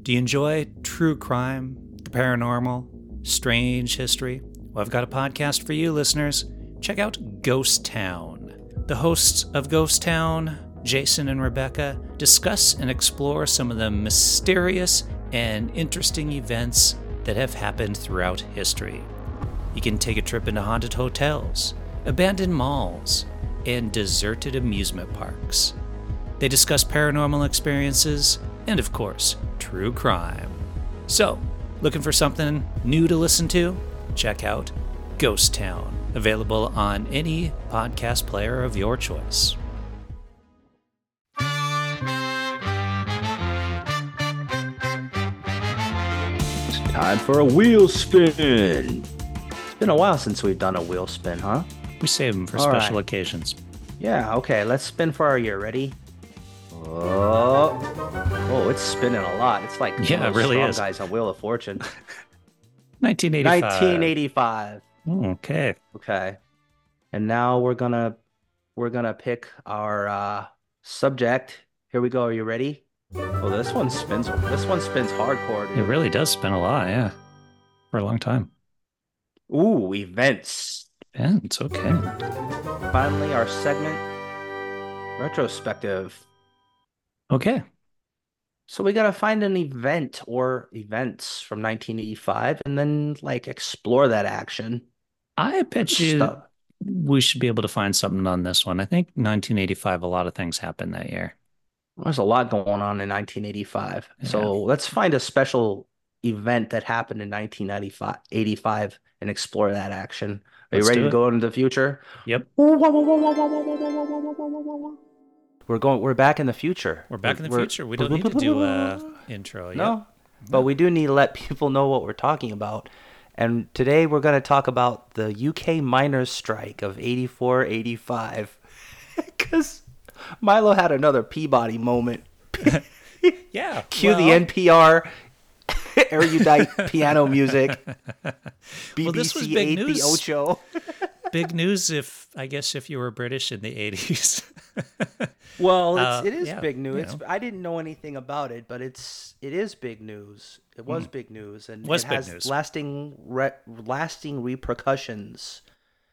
Do you enjoy true crime, the paranormal, strange history? Well, I've got a podcast for you, listeners. Check out Ghost Town. The hosts of Ghost Town, Jason and Rebecca, discuss and explore some of the mysterious and interesting events that have happened throughout history. You can take a trip into haunted hotels, abandoned malls, and deserted amusement parks. They discuss paranormal experiences and, of course, true crime. So, looking for something new to listen to? Check out Ghost Town, available on any podcast player of your choice. Time for a wheel spin. It's been a while since we've done a wheel spin, huh? We save them for All special right. occasions. Yeah, okay, let's spin for our year. Ready? Oh, it's spinning a lot. It's like Yeah, it really is. Guys on Wheel of Fortune. 1985. 1985. Okay. Okay. And now we're gonna pick our subject. Here we go. Are you ready? Oh, this one spins hardcore, It dude. really does spin a lot, yeah. For a long time. Ooh, events. Yeah, it's okay. Finally, our segment, retrospective. Okay. So we gotta find an event or events from 1985 and then like explore that action. I bet you Stuff. we should be able to find something on this one. I think 1985, a lot of things happened that year. There's a lot going on in 1985. Yeah. So let's find a special event that happened in 1985 and explore that action. Are you Let's ready do to it. go into the future? Yep. We're back in the future. We're back in the future. We don't need to do a intro. No, Yep. but we do need to let people know what we're talking about. And today we're going to talk about the UK miners' strike of 84, 85. Because Milo had another Peabody moment. Yeah. Cue the NPR erudite piano music. BBC Well, this was big 8 news. the Ocho. Big news if you were British in the 80s. Well, it is yeah, big news. you know. I didn't know anything about it, but it is big news. It was big news, and Was it big has news. lasting repercussions.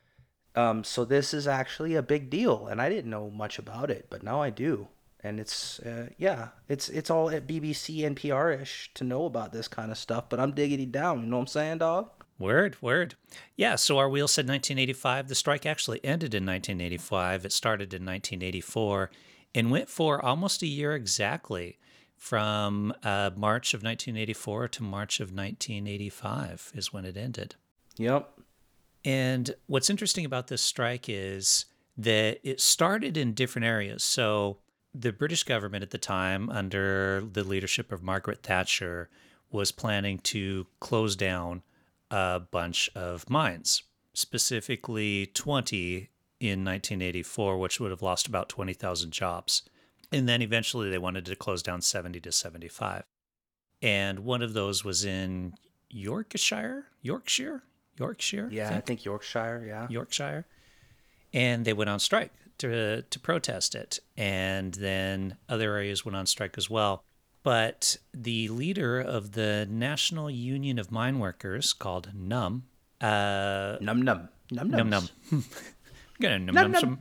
So this is actually a big deal, and I didn't know much about it, but now I do. And it's it's all at BBC NPR-ish to know about this kind of stuff, but I'm digging it down. You know what I'm saying, dog? Word. Yeah, so our wheel said 1985. The strike actually ended in 1985. It started in 1984 and went for almost a year exactly, from March of 1984 to March of 1985 is when it ended. Yep. And what's interesting about this strike is that it started in different areas. So the British government at the time, under the leadership of Margaret Thatcher, was planning to close down a bunch of mines, specifically 20 in 1984, which would have lost about 20,000 jobs. And then eventually they wanted to close down 70 to 75. And one of those was in Yorkshire. Yeah, I think Yorkshire. Yeah. Yorkshire. And they went on strike to protest it. And then other areas went on strike as well. But the leader of the National Union of Mine Workers, called NUM, Num num. I'm gonna num some,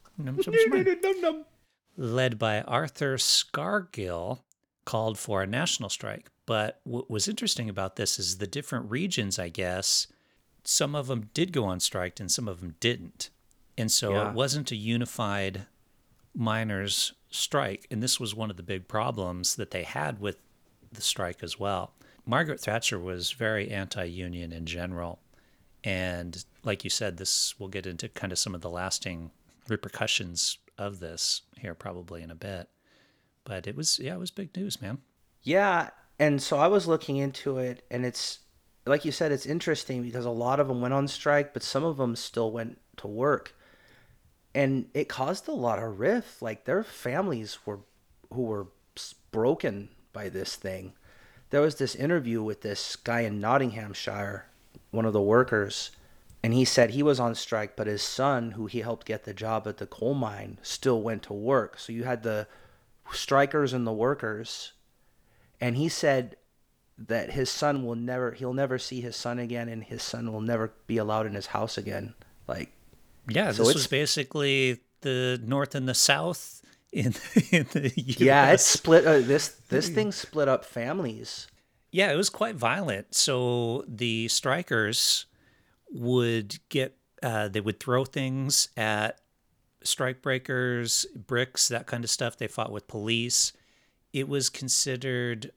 mine. Led by Arthur Scargill, called for a national strike. But what was interesting about this is the different regions, I guess, some of them did go on strike and some of them didn't. And so it wasn't a unified miners' strike. And this was one of the big problems that they had with the strike as well. Margaret Thatcher was very anti-union in general. And like you said, we'll get into kind of some of the lasting repercussions of this here probably in a bit. But it was big news, man. Yeah, and so I was looking into it, and it's like you said, it's interesting because a lot of them went on strike, but some of them still went to work, and it caused a lot of rift. Like their families who were broken by this thing. There was this interview with this guy in Nottinghamshire, one of the workers, and he said he was on strike, but his son, who he helped get the job at the coal mine, still went to work. So you had the strikers and the workers. And he said that he'll never see his son again, and his son will never be allowed in his house again. Like, Yeah, so this was it's, basically the North and the South in in the yeah, it's U.S. split. This thing split up families. Yeah, it was quite violent. So the strikers would get they would throw things at strike breakers, bricks, that kind of stuff. They fought with police. It was considered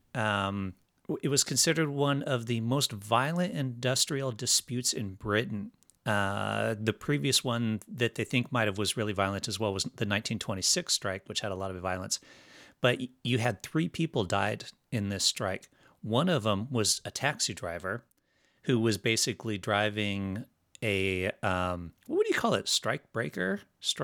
one of the most violent industrial disputes in Britain. The previous one that they think might have was really violent as well was the 1926 strike, which had a lot of violence. But you had 3 people died in this strike. One of them was a taxi driver who was basically driving a what do you call it? Strike breaker,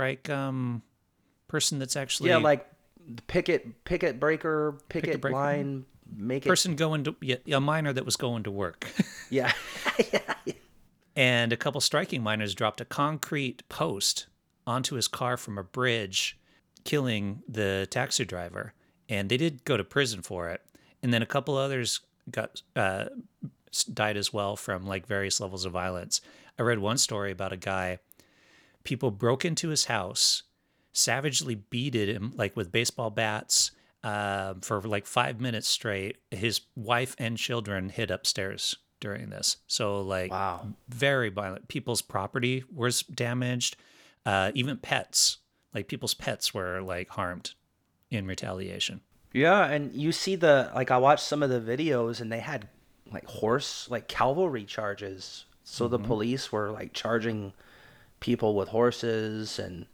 person that's Yeah, actually like picket breaker, picket picket breaker line, make it. person going to, yeah, a miner that was going to work. Yeah, yeah, yeah. And a couple striking miners dropped a concrete post onto his car from a bridge, killing the taxi driver. And they did go to prison for it. And then a couple others got died as well from like various levels of violence. I read one story about a guy. People broke into his house, savagely beated him like with baseball bats for like 5 minutes straight. His wife and children hid upstairs during this. So like Wow. very violent. People's property was damaged. Even pets, like people's pets were like harmed in retaliation. Yeah, and you see I watched some of the videos, and they had like cavalry charges. So the police were like charging people with horses, and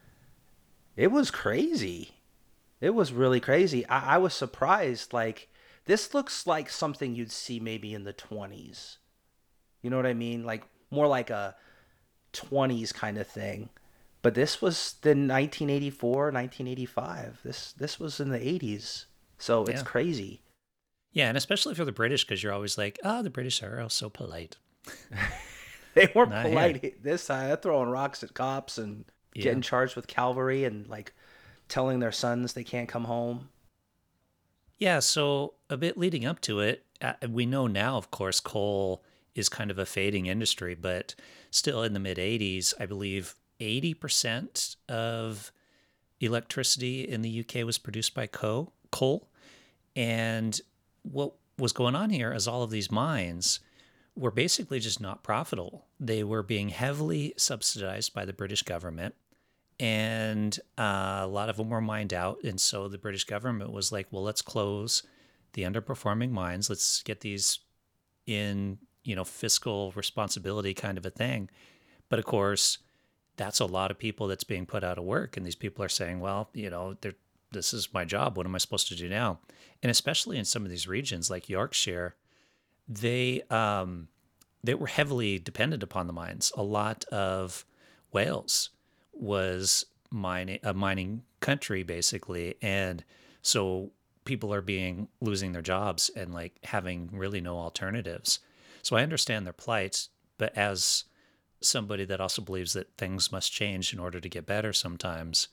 it was crazy. It was really crazy. I was surprised. Like, this looks like something you'd see maybe in the 20s. You know what I mean? Like, more like a 20s kind of thing. But this was the 1984, 1985. This was in the 80s. So it's Yeah. crazy. Yeah. And especially for the British, because you're always like, oh, the British are all so polite. They weren't Not here. polite this time. They're throwing rocks at cops and Yeah. getting charged with cavalry and like telling their sons they can't come home. Yeah. So a bit leading up to it, we know now, of course, coal is kind of a fading industry, but still in the mid 80s, I believe 80% of electricity in the UK was produced by coal. And what was going on here is all of these mines were basically just not profitable. They were being heavily subsidized by the British government, and a lot of them were mined out. And so the British government was like, well, let's close the underperforming mines. Let's get these in, fiscal responsibility kind of a thing. But of course, that's a lot of people that's being put out of work. And these people are saying, well, this is my job. What am I supposed to do now? And especially in some of these regions like Yorkshire, they were heavily dependent upon the mines. A lot of Wales was a mining country basically, and so people are losing their jobs and like having really no alternatives. So I understand their plight, but as somebody that also believes that things must change in order to get better sometimes,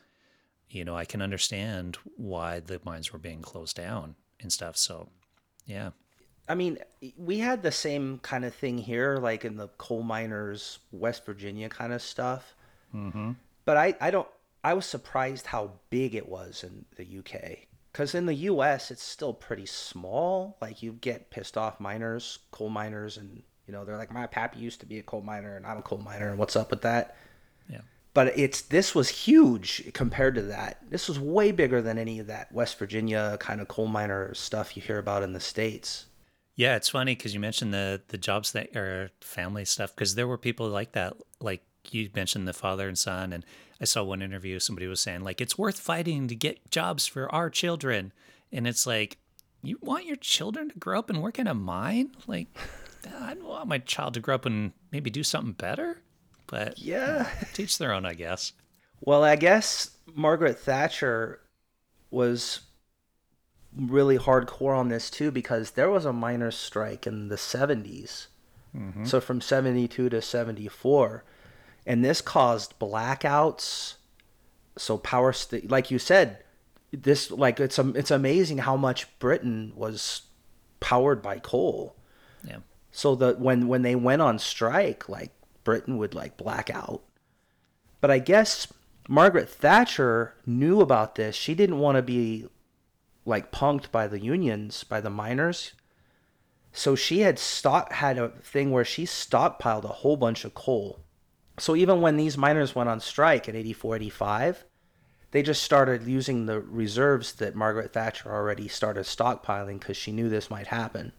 I can understand why the mines were being closed down and stuff. So, yeah. I mean, we had the same kind of thing here, like in the coal miners, West Virginia kind of stuff. Mm-hmm. But I was surprised how big it was in the UK. Because in the US, it's still pretty small. Like, you get pissed off coal miners, and, they're like, my pappy used to be a coal miner, and I'm a coal miner, and what's up with that? Yeah. But this was huge compared to that. This was way bigger than any of that West Virginia kind of coal miner stuff you hear about in the States. Yeah, it's funny because you mentioned the jobs that are family stuff, because there were people like that, like you mentioned the father and son, and I saw one interview, somebody was saying like, it's worth fighting to get jobs for our children. And it's like, you want your children to grow up and work in a mine? Like, I don't want my child to grow up and maybe do something better, but Yeah. teach their own, I guess. Well, I guess Margaret Thatcher was really hardcore on this too, because there was a miners' strike in the 70s. Mm-hmm. So from 72 to 74. And this caused blackouts. So like you said, this, like, it's amazing how much Britain was powered by coal. Yeah. So that when they went on strike, like, Britain would, like, black out. But I guess Margaret Thatcher knew about this. She didn't want to be, like, punked by the unions, by the miners. So she had a thing where she stockpiled a whole bunch of coal. So even when these miners went on strike in 84, 85, they just started using the reserves that Margaret Thatcher already started stockpiling because she knew this might happen.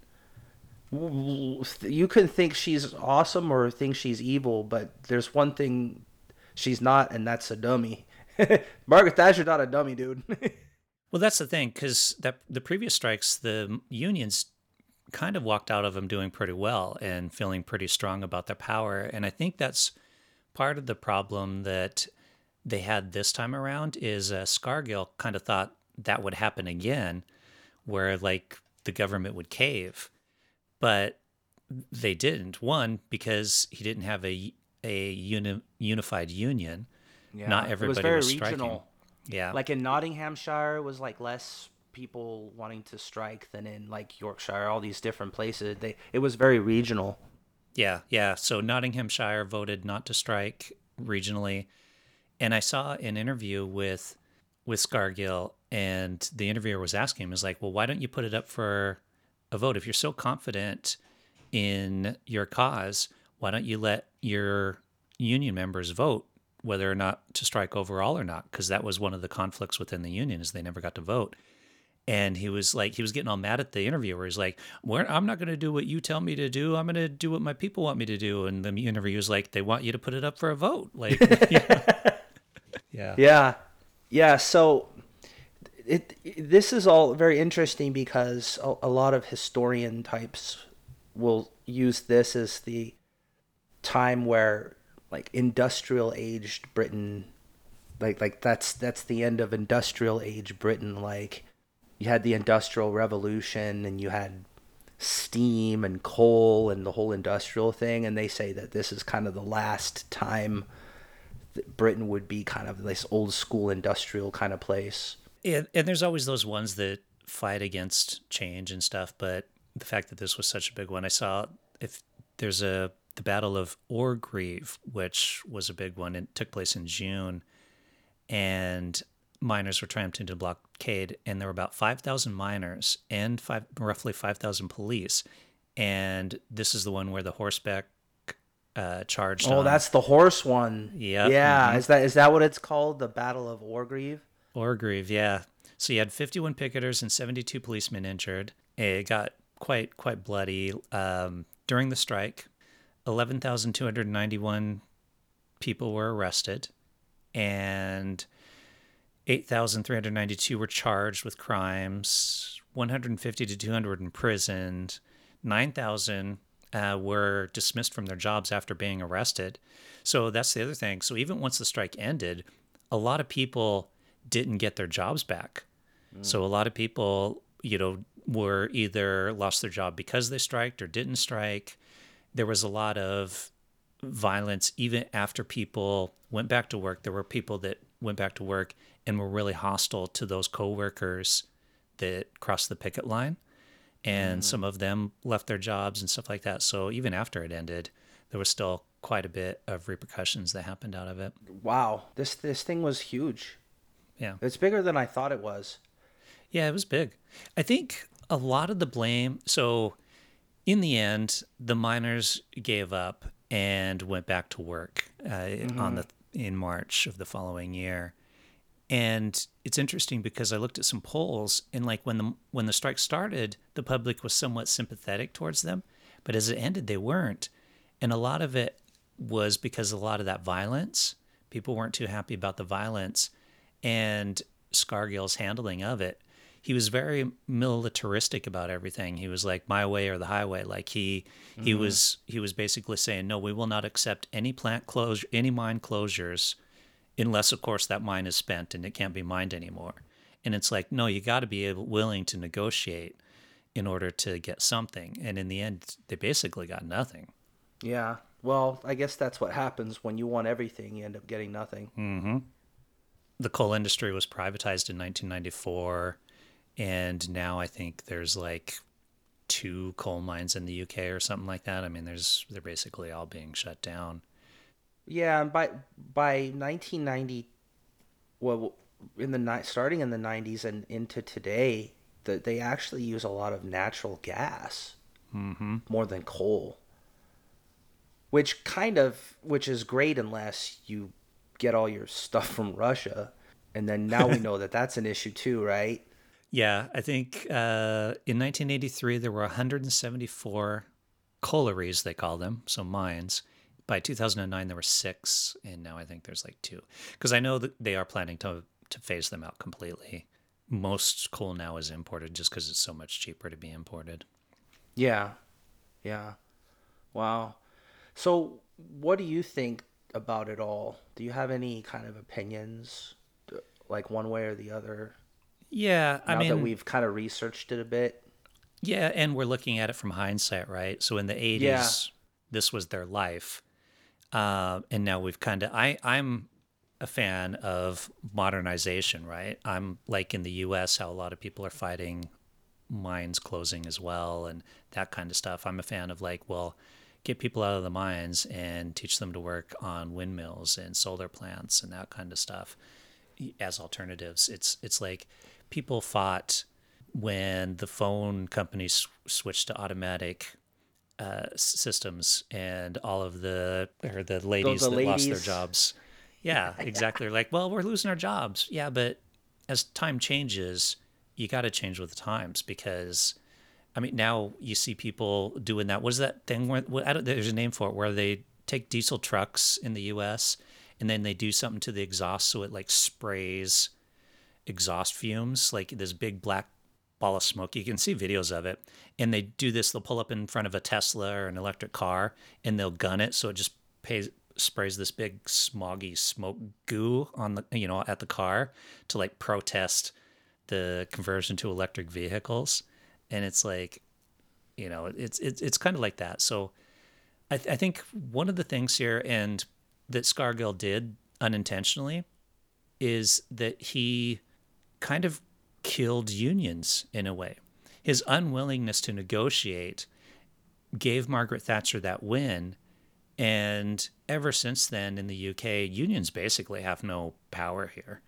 You can think she's awesome or think she's evil, but there's one thing she's not, and that's a dummy. Margaret Thatcher's not a dummy, dude. Well, that's the thing, because the previous strikes, the unions kind of walked out of them doing pretty well and feeling pretty strong about their power. And I think that's part of the problem that they had this time around is Scargill kind of thought that would happen again, where like the government would cave, but they didn't. One, because he didn't have a unified union. Yeah, Not it was everybody very was striking. regional. Yeah. Like in Nottinghamshire, it was like less people wanting to strike than in like Yorkshire, all these different places. It was very regional. Yeah. So Nottinghamshire voted not to strike regionally. And I saw an interview with Scargill, and the interviewer was asking him, is like, well, why don't you put it up for a vote? If you're so confident in your cause, why don't you let your union members vote whether or not to strike overall or not? Because that was one of the conflicts within the union, is they never got to vote. And he was getting all mad at the interviewer. He's like, I'm not going to do what you tell me to do. I'm going to do what my people want me to do. And the interviewer's like, they want you to put it up for a vote. Like, yeah. Yeah. So this is all very interesting because a lot of historian types will use this as the time where like industrial aged Britain, like that's the end of industrial age Britain. Like you had the Industrial Revolution and you had steam and coal and the whole industrial thing, and they say that this is kind of the last time that Britain would be kind of this old school industrial kind of place. And there's always those ones that fight against change and stuff, but the fact that this was such a big one, I saw if there's the Battle of Orgreave, which was a big one. It took place in June, and miners were tramped into blockade, and there were about 5,000 miners and roughly 5,000 police. And this is the one where the horseback charged on. Oh, that's the horse one. Yep. Yeah. Mm-hmm. Is that what it's called? The Battle of Orgreave? Orgreave, yeah. So you had 51 picketers and 72 policemen injured. It got quite bloody. During the strike, 11,291 people were arrested, and 8,392 were charged with crimes, 150 to 200 imprisoned, 9,000 were dismissed from their jobs after being arrested. So that's the other thing. So even once the strike ended, a lot of people didn't get their jobs back. So a lot of people, were either lost their job because they striked or didn't strike. There was a lot of violence even after people went back to work. There were people that went back to work and were really hostile to those coworkers that crossed the picket line. And some of them left their jobs and stuff like that. So even after it ended, there was still quite a bit of repercussions that happened out of it. Wow. This thing was huge. Yeah. It's bigger than I thought it was. Yeah, it was big. I think a lot of the blame, so in the end, the miners gave up and went back to work in March of the following year. And it's interesting because I looked at some polls, and like when the strike started, the public was somewhat sympathetic towards them, but as it ended, they weren't. And a lot of it was because a lot of that violence, people weren't too happy about the violence and Scargill's handling of it. He was very militaristic about everything. He was like, my way or the highway. Like he was basically saying, no, we will not accept any mine closures unless, of course, that mine is spent and it can't be mined anymore. And it's like, no, you got to be willing to negotiate in order to get something. And in the end, they basically got nothing. Yeah. Well, I guess that's what happens when you want everything, you end up getting nothing. Mm-hmm. the coal industry was privatized in 1994, and now I think there's like two coal mines in the UK or something like that. I mean, they're basically all being shut down. Yeah, and by 1990, well, starting in the 90s and into today, they actually use a lot of natural gas Mm-hmm. more than coal, which is great unless you get all your stuff from Russia, and then now we know that that's an issue too, right? Yeah, I think in 1983 there were 174 collieries, they call them, so mines. By 2009 there were six, and now I think there's like two. Because I know that they are planning to phase them out completely. Most coal now is imported just because it's so much cheaper to be imported. Yeah, yeah. Wow. So, what do you think about it all? Do you have any kind of opinions, like one way or the other, Yeah, I now that mean, we've kind of researched it a bit? yeah, and we're looking at it from hindsight, right? So in the Yeah. 80s, this was their life. And now we've kind of, I'm a fan of modernization, right? I'm like in the US, how a lot of people are fighting mines closing as well and that kind of stuff. I'm a fan of like, well, get people out of the mines and teach them to work on windmills and solar plants and that kind of stuff as alternatives. It's like people fought when the phone companies switched to automatic systems and all of the ladies The that lost their ladies. jobs. Yeah, exactly. Like, well, we're losing our jobs. Yeah, but as time changes, you got to change with the times because, I mean, now you see people doing that. What is that thing where I don't, there's a name for it where they take diesel trucks in the U.S. and then they do something to the exhaust so it like sprays exhaust fumes, like this big black ball of smoke. You can see videos of it. And they do this, they'll pull up in front of a Tesla or an electric car and they'll gun it so it just sprays this big smoggy smoke goo on the at the car to like protest the conversion to electric vehicles. And it's like, it's kind of like that. So I think one of the things here, and that Scargill did unintentionally, is that he kind of killed unions in a way. His unwillingness to negotiate gave Margaret Thatcher that win. And ever since then in the UK, unions basically have no power here.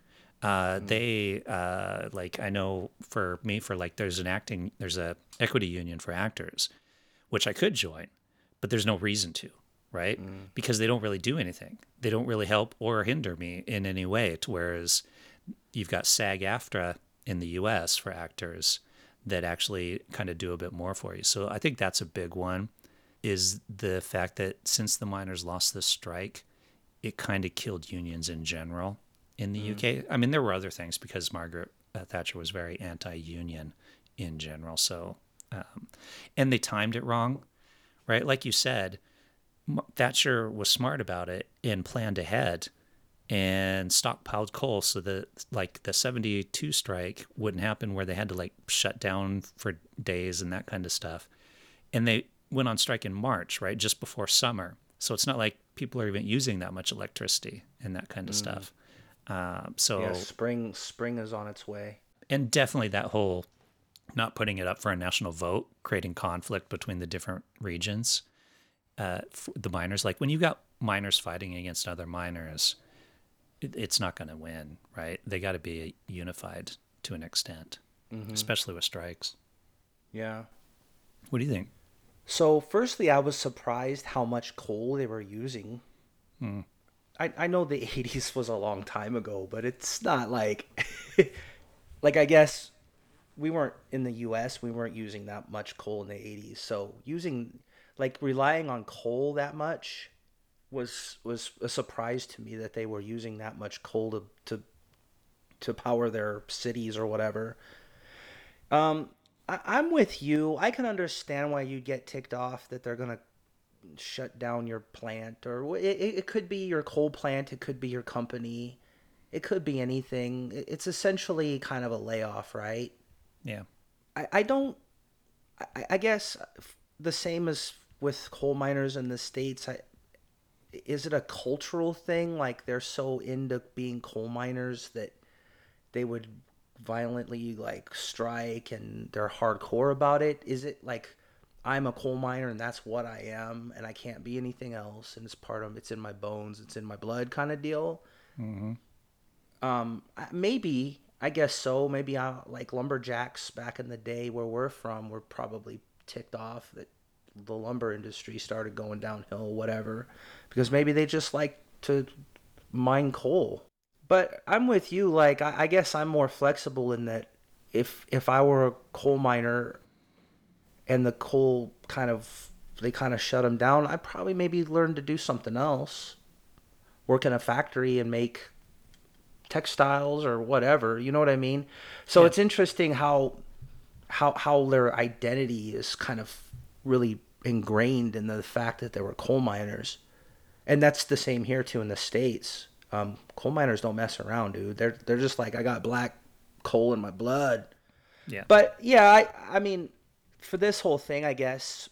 Like, I know for me, for like, there's a equity union for actors, which I could join, but there's no reason to, right? Because they don't really do anything. They don't really help or hinder me in any way. Whereas you've got SAG-AFTRA in the US for actors that actually kind of do a bit more for you. So I think that's a big one, is the fact that since the miners lost this strike, it kind of killed unions in general in the UK. I mean, there were other things because Margaret Thatcher was very anti-union in general. So, and they timed it wrong, right? Like you said, Thatcher was smart about it and planned ahead and stockpiled coal so that like the 72 strike wouldn't happen where they had to like shut down for days and that kind of stuff. And they went on strike in March, right? Just before summer. So it's not like people are even using that much electricity and that kind of stuff. Yeah, So, spring is on its way. and definitely that whole not putting it up for a national vote, creating conflict between the different regions, the miners, like when you got miners fighting against other miners, it's not going to win, right? They got to be unified to an extent, especially with strikes. Yeah. What do you think? So, firstly, I was surprised how much coal they were using. I know the 80s was a long time ago, but it's not like like I guess we weren't in the US, we weren't using that much coal in the 80s. So, relying on coal that much was a surprise to me, that they were using that much coal to power their cities or whatever. I'm with you. I can understand why you get ticked off that they're gonna shut down your plant, or it could be your coal plant, it could be your company, it could be anything. It's essentially kind of a layoff, right? Yeah. I don't. I guess the same as with coal miners in the states. is it a cultural thing? Like they're so into being coal miners that they would violently like strike and they're hardcore about it? Is it like I'm a coal miner and that's what I am and I can't be anything else and it's in my bones, it's in my blood kind of deal? Hmm. Maybe, I guess so. Maybe like lumberjacks back in the day where we're from were probably ticked off that the lumber industry started going downhill, whatever, because maybe they just like to mine coal. But I'm with you. Like I guess I'm more flexible in that if I were a coal miner and the coal kind of they kind of shut them down, I'd probably maybe learn to do something else, work in a factory and make textiles or whatever. You know what I mean? So Yeah. it's interesting how their identity is kind of really ingrained in the fact that they were coal miners, and that's the same here too in the States. Coal miners don't mess around, dude. They're just like, I got black coal in my blood. Yeah. But yeah, I mean, for this whole thing, I guess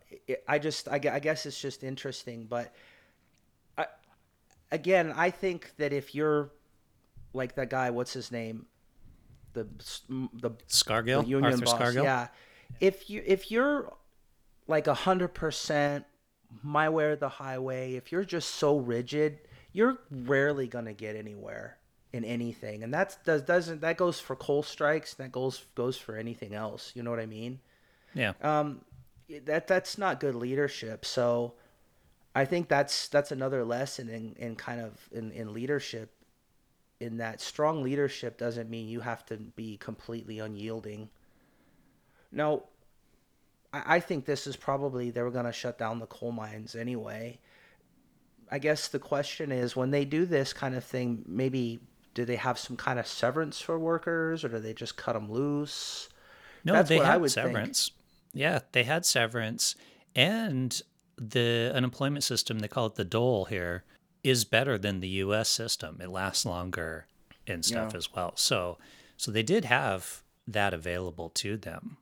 I guess it's just interesting. But I, again, I think that if you're like that guy, what's his name, the the the Scargill, union Arthur boss, Scargill. yeah. If you're like 100% my way or the highway, if you're just so rigid, you're rarely gonna get anywhere in anything, and doesn't that goes for coal strikes. That goes for anything else. You know what I mean? Yeah. Um, that's not good leadership. So I think that's another lesson in kind of in leadership. In that strong leadership doesn't mean you have to be completely unyielding. Now, I think this is probably they were going to shut down the coal mines anyway. I guess the question is when they do this kind of thing, maybe do they have some kind of severance for workers or do they just cut them loose? No, That's they what I had would think. severance. Yeah, they had severance. And the unemployment system, they call it the dole here, is better than the US system. It lasts longer and Yeah. stuff as well. So they did have that available to them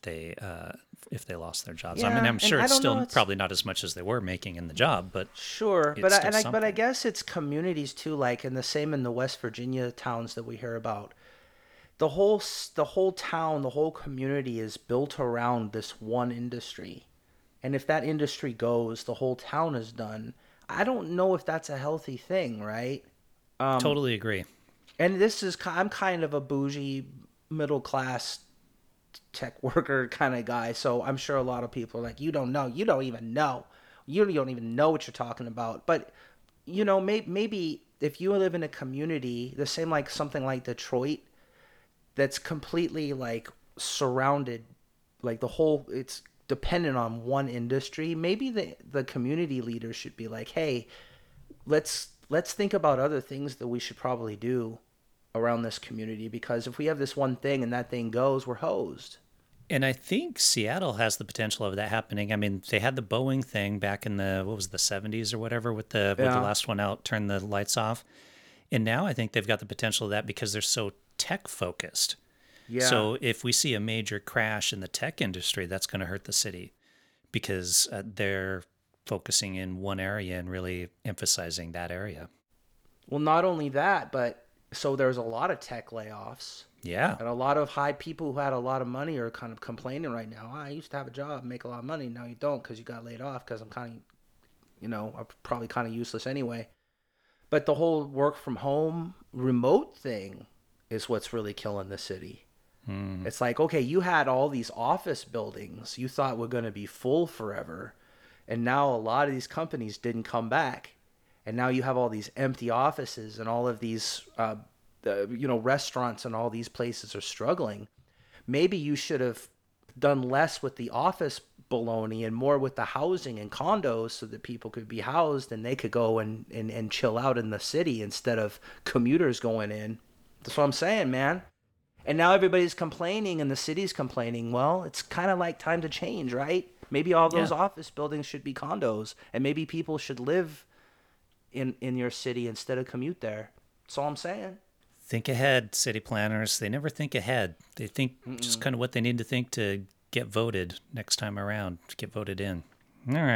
if they lost their jobs. I mean, Yeah, I'm and sure I it's don't know. still It's probably not as much as they were making in the job, but sure, it's still but I something. guess it's communities too, like in the same in the West Virginia towns that we hear about. The whole town, the whole community is built around this one industry. And if that industry goes, the whole town is done. I don't know if that's a healthy thing, right? Um, Totally agree. and I'm kind of a bougie middle class tech worker kind of guy, so I'm sure a lot of people are like, you don't know, you don't even know, you don't even know what you're talking about. But maybe if you live in a community, the same like something like Detroit, that's completely like surrounded, like the whole it's dependent on one industry. Maybe the community leaders should be like, hey, let's think about other things that we should probably do around this community, because if we have this one thing and that thing goes, we're hosed. And I think Seattle has the potential of that happening. I mean, they had the Boeing thing back in the what was it, the 70s or whatever with the Yeah. last one out, turn the lights off. And now I think they've got the potential of that because they're so tech focused. Yeah. So if we see a major crash in the tech industry, that's going to hurt the city because they're focusing in one area and really emphasizing that area. Well, not only that, but so there's a lot of tech layoffs. Yeah. And a lot of high people who had a lot of money are kind of complaining right now. I used to have a job, make a lot of money. Now you don't because you got laid off because I'm kind of, I'm probably kind of useless anyway. But the whole work from home remote thing is what's really killing the city. Mm. It's like, okay, you had all these office buildings you thought were going to be full forever. And now a lot of these companies didn't come back. And now you have all these empty offices and all of these, restaurants and all these places are struggling. Maybe you should have done less with the office baloney and more with the housing and condos so that people could be housed and they could go and chill out in the city instead of commuters going in. That's what I'm saying, man. And now everybody's complaining and the city's complaining. Well, it's kind of like time to change, right? Maybe all those Yeah. office buildings should be condos and maybe people should live in your city instead of commute there. That's all I'm saying. Think ahead, city planners. They never think ahead. They think just Mm-mm. kind of what they need to think to get voted next time around, to get voted in. All right.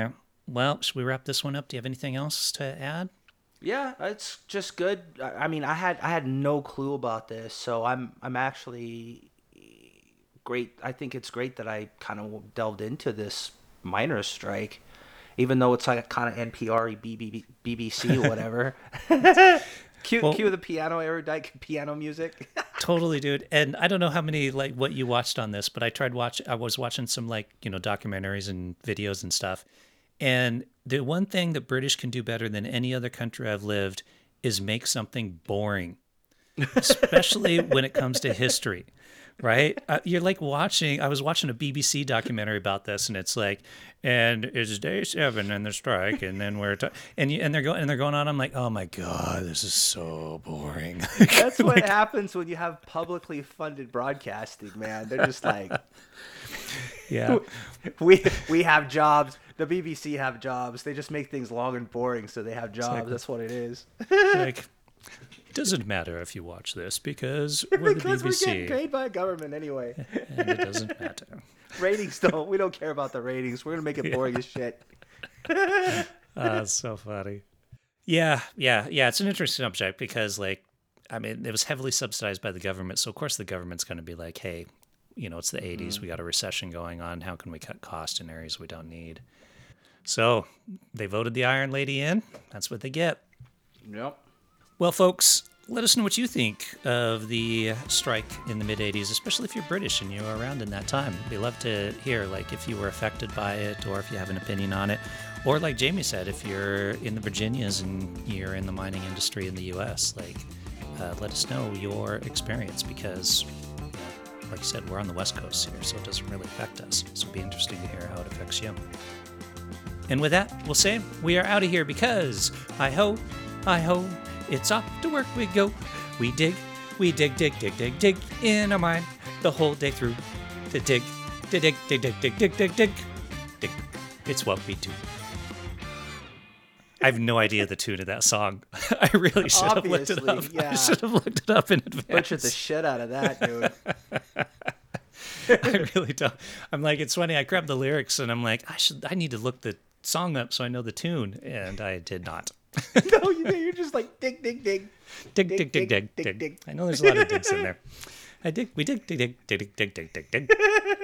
Well, should we wrap this one up? Do you have anything else to add? Yeah, it's just good. I mean, I had no clue about this, so I'm actually great. I think it's great that I kind of delved into this miners' strike, even though it's like kind of NPR, BBC, whatever. Well, Cue the piano, erudite piano music. totally, dude. And I don't know how many like what you watched on this, but I was watching some like, documentaries and videos and stuff. And the one thing that British can do better than any other country I've lived is make something boring, especially when it comes to history. Right? You're like I was watching a BBC documentary about this, and it's like, and it's day 7 in the strike, and then and they're going on. I'm like, oh my God, this is so boring. That's what happens when you have publicly funded broadcasting, man. They're just like, yeah, we have jobs. The BBC have jobs. They just make things long and boring, so they have jobs. Exactly. That's what it is. like, doesn't matter if you watch this because we're Because the BBC, we're getting paid by government anyway. and it doesn't matter. Ratings don't. We don't care about the ratings. We're gonna make it boring as shit. It's so funny. Yeah. It's an interesting subject because, like, I mean, it was heavily subsidized by the government, so of course the government's going to be like, hey, it's the 80s. We got a recession going on. How can we cut costs in areas we don't need? So they voted the Iron Lady in. That's what they get. Yep. Well, folks, let us know what you think of the strike in the mid-'80s, especially if you're British and you were around in that time. We'd love to hear, like, if you were affected by it or if you have an opinion on it. Or like Jamie said, if you're in the Virginias and you're in the mining industry in the U.S., like, let us know your experience because, like you said, we're on the West Coast here, so it doesn't really affect us. So it'd be interesting to hear how it affects you. And with that, we'll say we are out of here because hi-ho, it's off to work we go. We dig in our mine the whole day through. To dig. It's what we do. I have no idea the tune of that song. I really should have looked it up. Yeah. I should have looked it up in advance. Butchered the shit out of that, dude. I really don't. I'm like, it's funny. I grabbed the lyrics and I'm like, I need to look the song up so I know the tune, and I did not. No, you're just like dig. Dig. I know there's a lot of digs in there. We dig.